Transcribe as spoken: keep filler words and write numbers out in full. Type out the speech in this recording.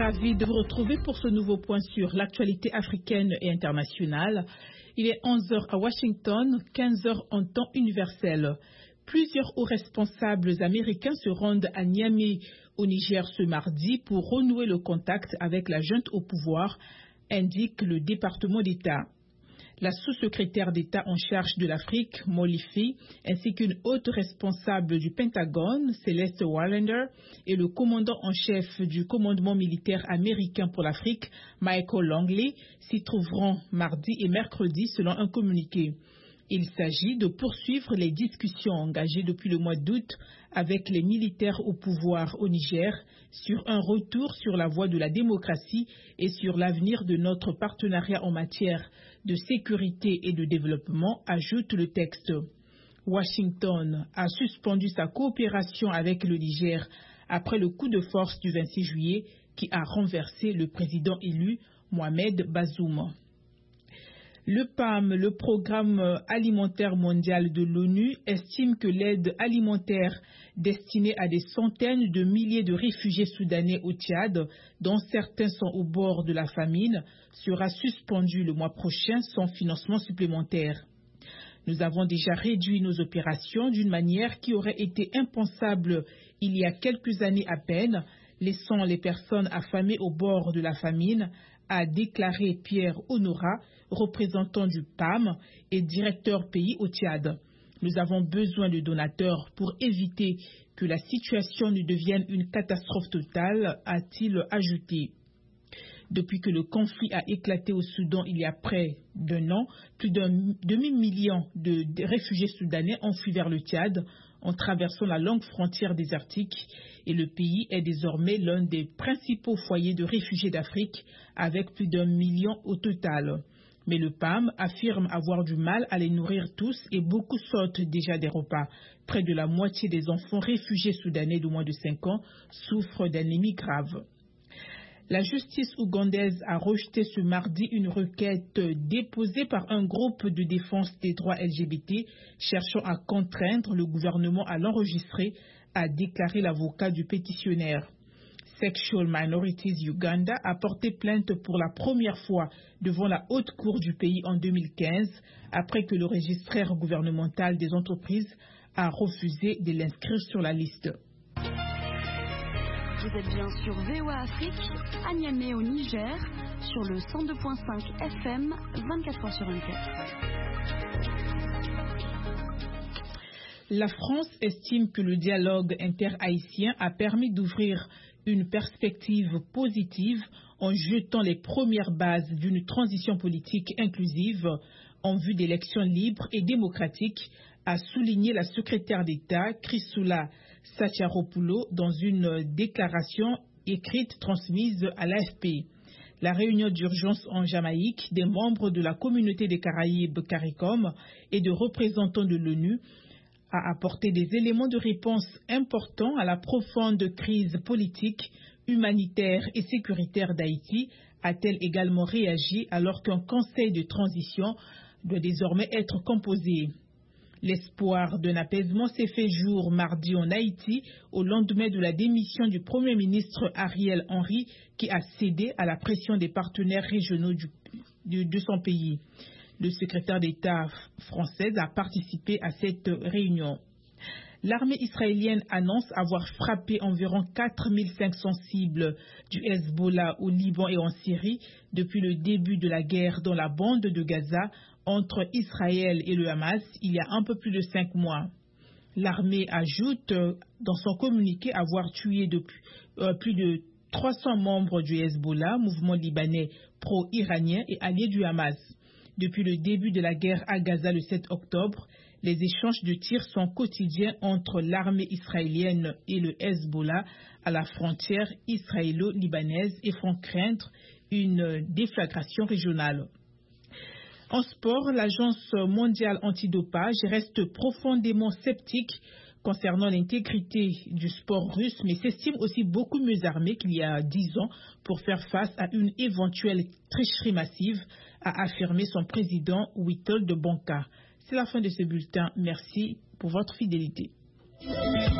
Ravi de vous retrouver pour ce nouveau point sur l'actualité africaine et internationale. Il est onze heures à Washington, quinze heures en temps universel. Plusieurs hauts responsables américains se rendent à Niamey, au Niger, ce mardi pour renouer le contact avec la junte au pouvoir, indique le département d'État. La sous-secrétaire d'État en charge de l'Afrique, Molly Fee, ainsi qu'une haute responsable du Pentagone, Celeste Warlander, et le commandant en chef du commandement militaire américain pour l'Afrique, Michael Langley, s'y trouveront mardi et mercredi selon un communiqué. Il s'agit de poursuivre les discussions engagées depuis le mois d'août avec les militaires au pouvoir au Niger sur un retour sur la voie de la démocratie et sur l'avenir de notre partenariat en matière de sécurité et de développement, ajoute le texte. Washington a suspendu sa coopération avec le Niger après le coup de force du vingt-six juillet qui a renversé le président élu Mohamed Bazoum. Le P A M, le Programme alimentaire mondial de l'ONU, estime que l'aide alimentaire destinée à des centaines de milliers de réfugiés soudanais au Tchad, dont certains sont au bord de la famine, sera suspendue le mois prochain sans financement supplémentaire. Nous avons déjà réduit nos opérations d'une manière qui aurait été impensable il y a quelques années à peine, laissant les personnes affamées au bord de la famine, a déclaré Pierre Honora, représentant du P A M et directeur pays au Tchad. Nous avons besoin de donateurs pour éviter que la situation ne devienne une catastrophe totale, a-t-il ajouté. Depuis que le conflit a éclaté au Soudan il y a près d'un an, plus d'un demi-million de, de réfugiés soudanais ont fui vers le Tchad en traversant la longue frontière désertique et le pays est désormais l'un des principaux foyers de réfugiés d'Afrique avec plus d'un million au total. Mais le P A M affirme avoir du mal à les nourrir tous et beaucoup sautent déjà des repas. Près de la moitié des enfants réfugiés soudanais de moins de cinq ans souffrent d'anémie grave. La justice ougandaise a rejeté ce mardi une requête déposée par un groupe de défense des droits L G B T cherchant à contraindre le gouvernement à l'enregistrer, a déclaré l'avocat du pétitionnaire. Sexual Minorities Uganda a porté plainte pour la première fois devant la haute cour du pays en deux mille quinze, après que le registraire gouvernemental des entreprises a refusé de l'inscrire sur la liste. Vous êtes bien sur V O A Afrique, à Niamey au Niger, sur le cent deux virgule cinq F M, vingt-quatre heures sur vingt-quatre. La France estime que le dialogue interhaïtien a permis d'ouvrir une perspective positive en jetant les premières bases d'une transition politique inclusive en vue d'élections libres et démocratiques, a souligné la secrétaire d'État Chrysoula Sacharopoulou dans une déclaration écrite transmise à l'A F P. La réunion d'urgence en Jamaïque des membres de la communauté des Caraïbes CARICOM et de représentants de l'ONU a apporté des éléments de réponse importants à la profonde crise politique, humanitaire et sécuritaire d'Haïti, a-t-elle également réagi alors qu'un conseil de transition doit désormais être composé. L'espoir d'un apaisement s'est fait jour mardi en Haïti au lendemain de la démission du Premier ministre Ariel Henry qui a cédé à la pression des partenaires régionaux du, de, de son pays. Le secrétaire d'État français a participé à cette réunion. L'armée israélienne annonce avoir frappé environ quatre mille cinq cents cibles du Hezbollah au Liban et en Syrie depuis le début de la guerre dans la bande de Gaza entre Israël et le Hamas il y a un peu plus de cinq mois. L'armée ajoute dans son communiqué avoir tué depuis, euh, plus de trois cents membres du Hezbollah, mouvement libanais pro-iranien et allié du Hamas. Depuis le début de la guerre à Gaza le sept octobre, les échanges de tirs sont quotidiens entre l'armée israélienne et le Hezbollah à la frontière israélo-libanaise et font craindre une déflagration régionale. En sport, l'Agence mondiale antidopage reste profondément sceptique concernant l'intégrité du sport russe, mais s'estime aussi beaucoup mieux armée qu'il y a dix ans pour faire face à une éventuelle tricherie massive, a affirmé son président Witold Bonka. C'est la fin de ce bulletin. Merci pour votre fidélité.